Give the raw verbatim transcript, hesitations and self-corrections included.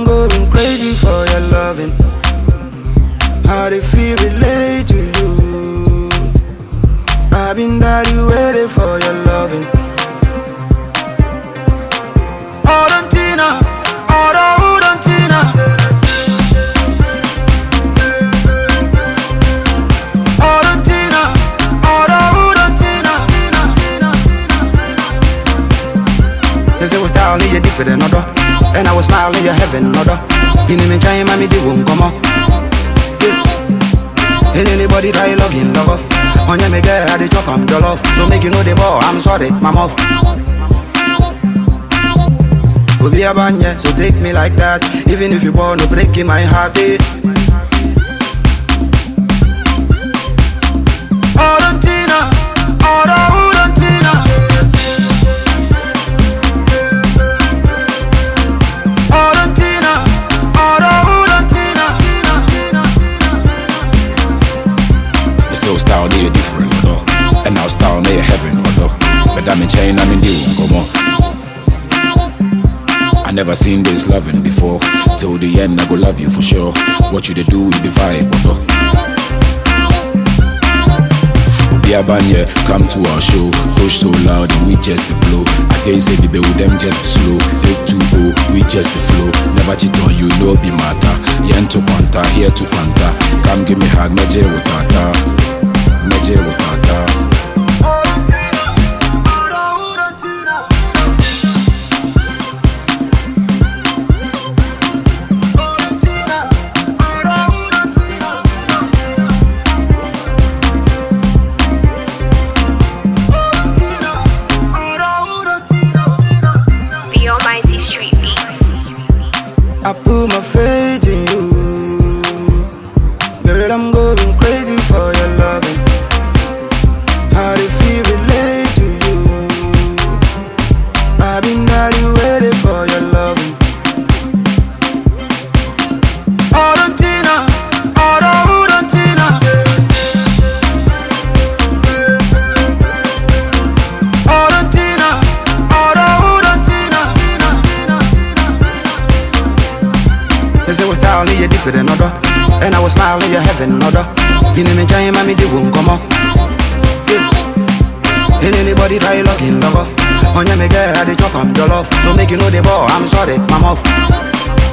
going crazy for your loving. How they feel relate to you. I've been daddy waiting for your loving. Orantina, Ora Orantina. Orantina, Ora Orantina. They say we style in your different order, and I was smiling in your heaven order. You know me trying, mommy, they won't come up. And anybody try logging log off. On your mega, I the chop, I'm dull off. So make you know the ball, I'm sorry, I'm off. Go be a banya, so take me like that. Even if you born to break in my heart, eh. Orantina, Ora Orantina. Orantina, Ora Orantina. The soul style they different, though. And our style they heaven, though. But I'm in chain, I'm in deal, come on. I never seen this loving before. Till the end, I go love you for sure. What you they do, you be vibe, though. Yeah, banya, come to our show. Push so loud and we just be blow. Against any baby, with them just be slow. eight two oh, we just be flow. Never cheat on you, no be matter. Yen to panta, here to panta. Come give me hug, meje with tata. Meje with tata. I put my faith in you. Girl, I'm going crazy for your loving. How they feel relate to you. I've been daddy waiting for your loving. Orantina, Ora Orantina. Orantina, Ora Orantina. They say we style in your different order, and I was smiling in your heaven order. You know me trying, mommy, they won't come up. And anybody try logging log off. On your mega, I the chop, I'm dull off. So make you know the ball, I'm sorry, I'm off.